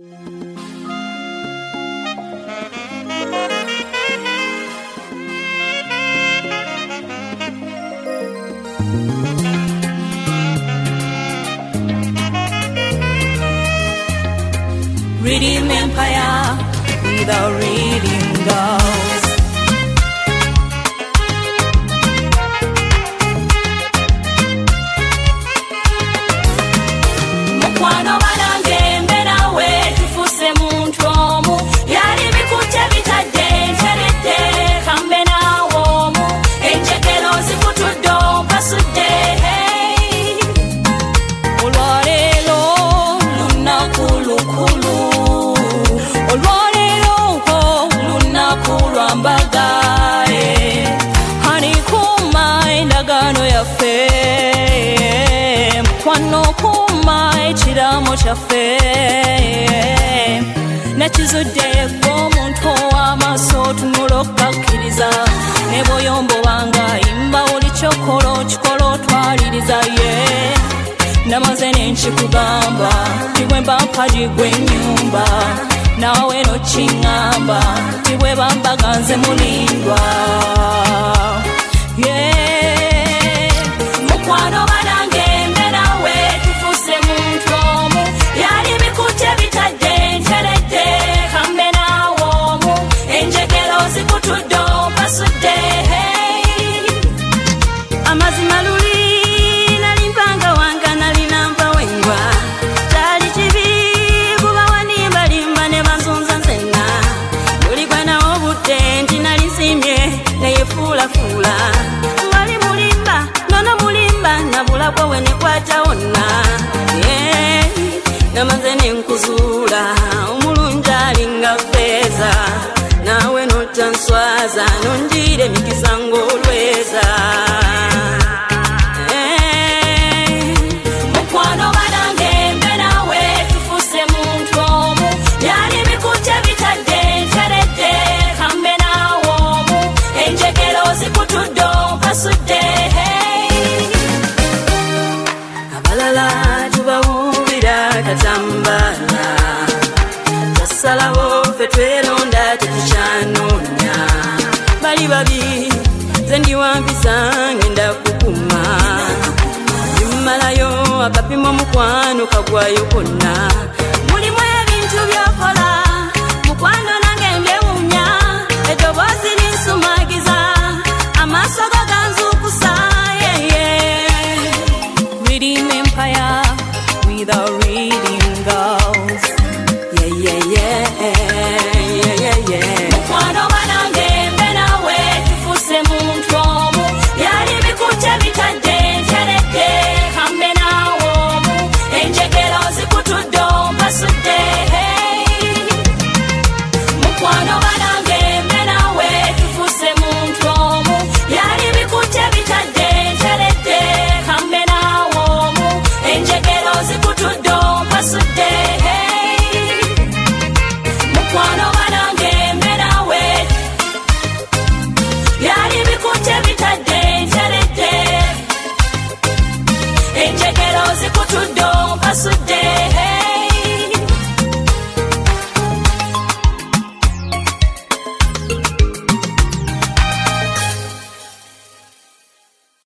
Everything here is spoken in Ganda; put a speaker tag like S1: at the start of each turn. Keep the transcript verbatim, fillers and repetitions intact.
S1: Rhythm Empire with our rhythm girls. Mukwano banange mbe nawe tufuse muntu omu yali bikutte bitadde nteredde kambe nawe omu enjegero zikutudde ompasudde olwaleero lunaku lukulu olwaleero lunaku lwambaga hani kuma endagaano yaffe mukwano kuma ekiramo kyaffe nakizudde ng'omuntu ow'amaaso tunula okkakkiriza ne bw'oyomba obanga yimba buli kyokola okikola otwaliriza ye namaze nenkikugamba tibwe mba mpagi gw'ennyumba naawe nokiŋŋamba tibwe bambaga nze mulindwa mukwano banange mbe nawe tufuse muntu omu yali bikutte bitadde nteredde kambe naawe omu enjegero zikutudde ompasudde amazima luli nali mpanga wanga nali nampa wengwa kyali kibi kuba wanimbalimba ne banzunza nzenna buli gwanawo budde nti nali nsiimye neyefuulafuula wali mulimba nono mulimba nabulakwa we nekwata wonna namaze nenkuzuula omulungi alinga ffeeza naawe notanswaza nonjiire emikisa ng'olweza mukwano banange mbe nawe tufuse muntu omu yali bikutte bitadde nteredde kambe naawe omu enjegero zikutudde ompasudde abalala tubawuubira katambala tasalawo ffe tweronda tetukyanoonya bali babi ze ndiwampisa ngenda kukuma mmalayo akapima mukwano kagwayo konna mulimu ebintu byokola mukwano nange mbyewuunya eddoboozi linsumagiza amaaso go ganzukusa Rhythm Empire with our rhythm girls. Yeah, yeah, yeah, yeah, yeah, yeah. Mukwano banange mbe nawe tufuse muntu omu yali bikutte bitadde nteredde kambe naawe omu enjegero zikutudde ompasudde mukwano banange mbe nawe tufuse muntu omu yali bikutte bitadde nteredde kambe naawe omu enjegero zikutudde ompasudde mukwano banange mbe nawe yali bikutte bitadde nteredde enjegero zikutudde ompasudde